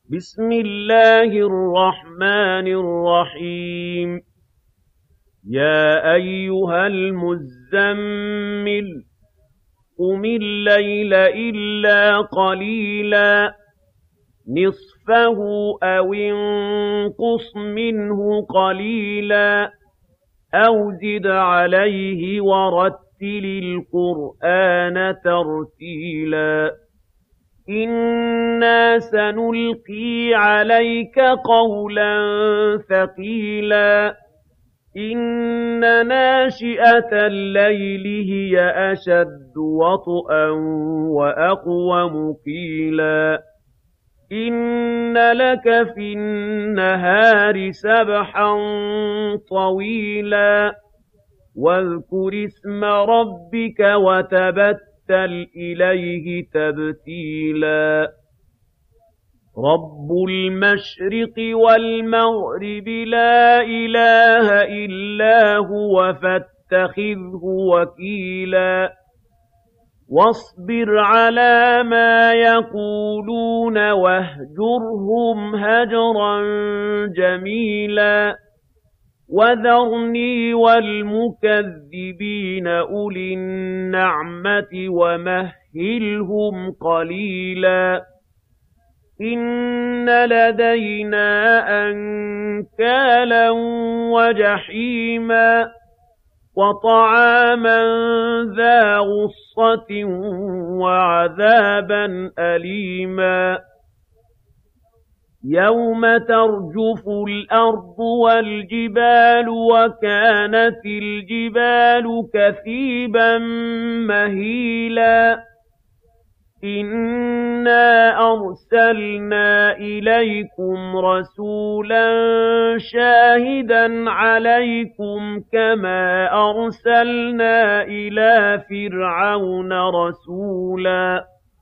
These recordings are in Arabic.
بسم الله الرحمن الرحيم يا أيها المزمل قم الليل إلا قليلا نصفه أو انقص منه قليلا أو زد عليه ورتل القرآن ترتيلا إنا سنلقي عليك قولا ثقيلا إن ناشئة الليل هي أشد وطئا وأقوم قيلا إن لك في النهار سبحا طويلا واذكر اسم ربك وتبتل إليه تبتيلا رب المشرق والمغرب لا إله إلا هو فاتخذه وكيلا واصبر على ما يقولون واهجرهم هجرا جميلا وذرني والمكذبين أولي النعمة ومهلهم قليلا إن لدينا أنكالا وجحيما وطعاما ذا غصة وعذابا أليما يوم ترجف الأرض والجبال وكانت الجبال كثيبا مهيلا إنا أرسلنا إليكم رسولا شاهدا عليكم كما أرسلنا إلى فرعون رسولا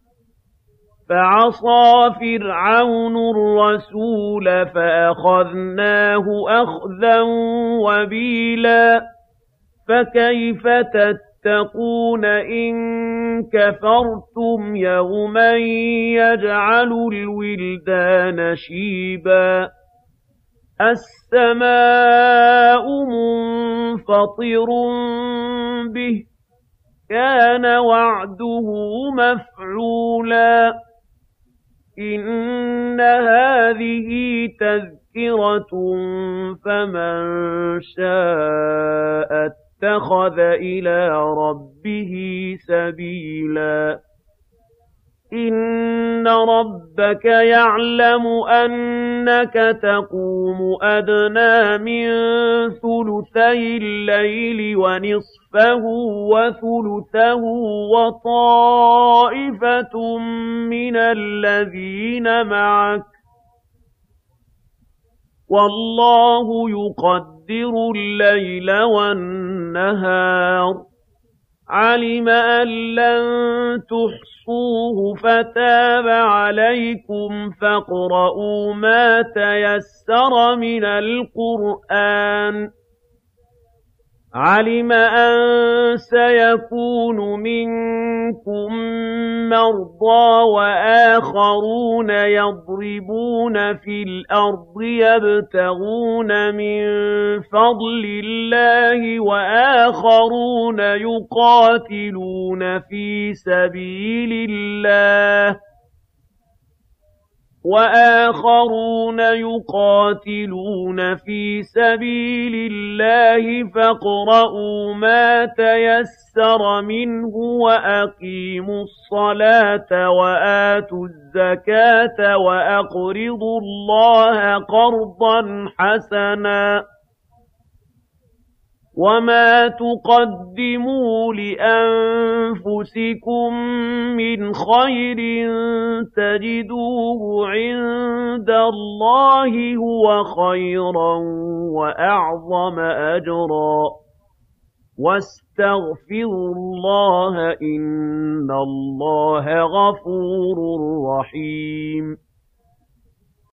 فعصى فرعون الرسول فأخذناه أخذا وبيلا فكيف تتقون إن كفرتم يوما يجعل الولدان شيبا السماء منفطر به كان وعده مفعولا إن هذه تذكرة فمن شاء اتخذ إلى ربه سبيلا إن ربك يعلم أنك تقوم أدنى من ثلثي الليل ونصفه وثلثه وطائفة من الذين معك والله يقدر الليل والنهار علم أن لن تحصوه فتاب عليكم فاقرؤوا ما تيسر من القرآن علم أن سيكون منكم مرضى وآخرون يضربون في الأرض يبتغون من فضل الله وآخرون يقاتلون في سبيل الله فاقرؤوا ما تيسر منه وأقيموا الصلاة وآتوا الزكاة وأقرضوا الله قرضا حسنا وما تقدموا لأنفسكم من خير تجدوه عند الله هو خيرا وأعظم أجرا واستغفروا الله إن الله غفور رحيم